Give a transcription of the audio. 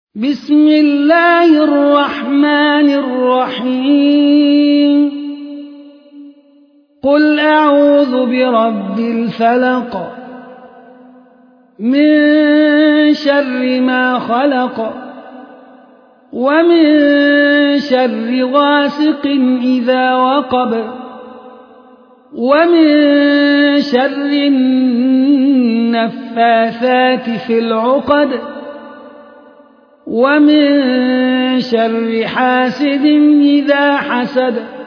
بسم الله الرحمن الرحيم قل أعوذ برب الفلق من شر ما خلق ومن شر غاسق إذا وقب ومن شر النفاثات في العقد ومن شر حاسد إذا حسد